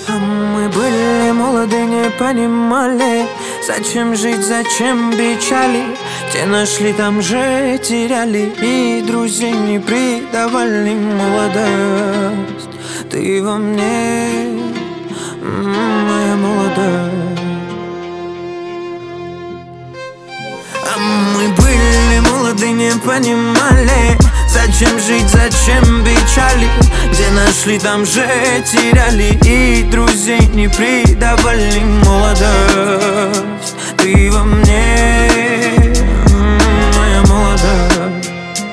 Мы были молоды, не понимали, зачем жить, зачем печали. Те нашли, там же теряли, и друзей не предавали. Молодость, ты во мне, моя молодость. Мы были молоды, не понимали, зачем жить, зачем печали. Где нашли, там же теряли, и друзей не предавали. Молодость, ты во мне, моя молодость.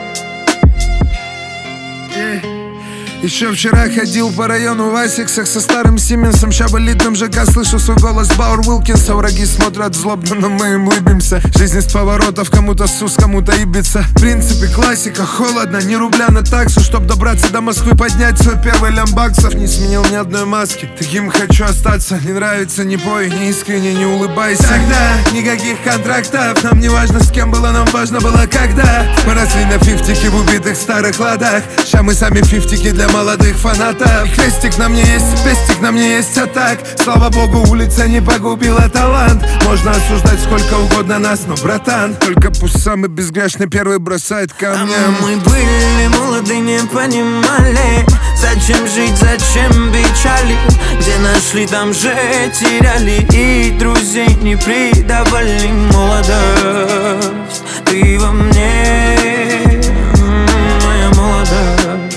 Еще вчера ходил по району в Асиксах со старым Сименсом, ща в элитном ЖК слышу свой голос Бауэр Уилкинса. Враги смотрят злобно, но мы им улыбимся. Жизнь из поворотов, кому-то Сус, кому-то Ибица. В принципе классика, холодно, ни рубля на таксу. Чтоб добраться до Москвы, поднять свой первый лямбаксов. Не сменил ни одной маски, таким хочу остаться. Не нравится, не пой, не искренне, не улыбайся. Тогда никаких контрактов, нам не важно с кем было, нам важно было когда. Мы росли на фифтике в убитых старых ладах. Ща мы сами фифтики для молодых фанатов. Крестик на мне есть, пестик на мне есть, а так, слава богу, улица не погубила талант. Можно осуждать сколько угодно нас, но, братан, только пусть самый безгрешный первый бросает камни. Мы были молоды, не понимали, зачем жить, зачем печали. Где нашли, там же теряли, и друзей не предавали. Молодость, ты во мне, моя молодость.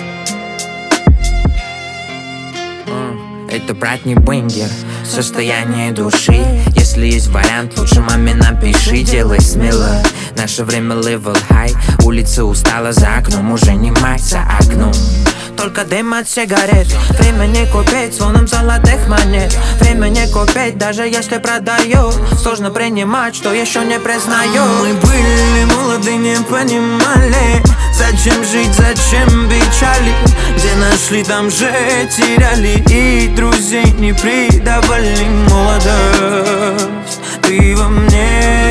Это, брат, не бендер, состояние души. Если есть вариант, лучше маме напиши, делай смело. Наше время level high, улица устала за окном, уже не мать за окном. Только дым от сигарет, время не купить звоном золотых монет. Время не купить, даже если продаю. Сложно принимать, что еще не признаю. Мы были молоды, не понимали, зачем жить, зачем печали. Где нашли, там же теряли, и друзей не предавали. Молодость, ты во мне.